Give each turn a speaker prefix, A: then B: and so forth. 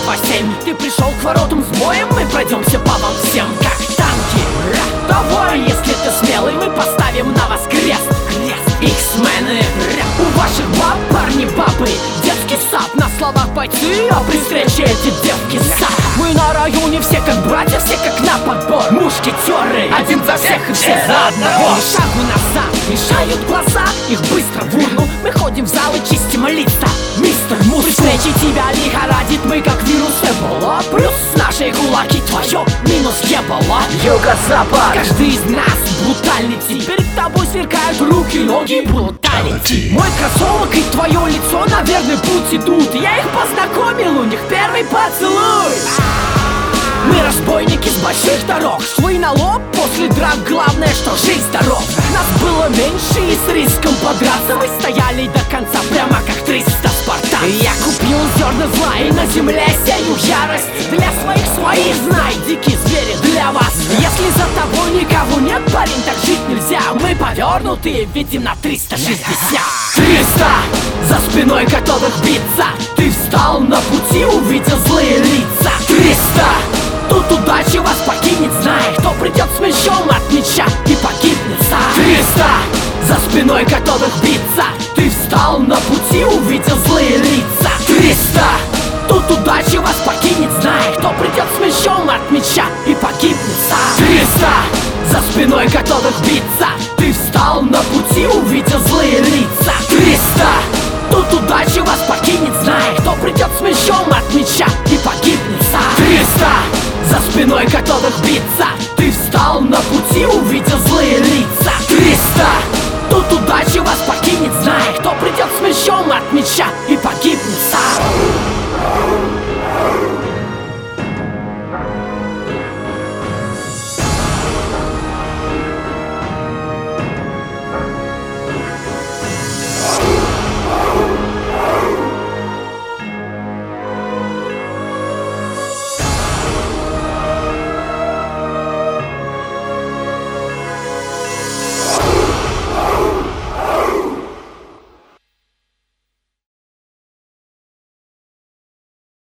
A: 2-7. Ты пришел к воротам с боем, мы пройдемся по вам всем, как танки. Давай, если ты смелый, мы поставим на вас крест. Иксмены. У ваших баб парни бабы, детский сад. На словах бойцы, а при встрече эти девки сад. Мы на районе все как братья, все как на подбор. Мушкетеры, один за всех и все за одного. Ни шагу назад, мешают глаза, их быстро в урну. Мы ходим в зал и чистим лица. Мистер Мус, при встрече тебя лихорадит, мы как вирус Эбола. Плюс наши кулаки твое, минус ебало. Юго-запад, каждый из нас бруталити. Перед тобой сверкают руки, ноги, бруталити. Мой кроссовок и твое лицо, наверное, путь идут. Я их познакомил, у них первый поцелуй. Мы разбойники с больших дорог, швы на лоб после драк, главное, что жизнь здоров. Нас было меньше и с риском подраться мы стояли до конца, прямо как 300 спартанцев. Я купил зерна зла и на земле сею ярость. Для своих свои, знай, дикие звери для вас. Если за тобой никого нет, парень, так жить нельзя. Мы повернутые, видим на 360. 300, за спиной готовых биться. Ты встал на пути, увидел злые лица. 300, тут удача вас покинет, знай, кто придет с мечом от меча и погибнет сам. 300, за спиной готовых биться. Ты встал на пути, увидел злые лица. 300, тут удача вас покинет, знай, кто придет с мечом от меча и погибнет сам. 300, за спиной готовых биться. Ты встал на пути, увидел злые лица. 300, тут удача вас покинет, знай, кто придет с мечом от меча и погибнет сам. 300, за спиной готовых биться. Ты встал на пути, увидел злые лица. 300, тут удача вас покинет, знай, кто придет с мечом от меча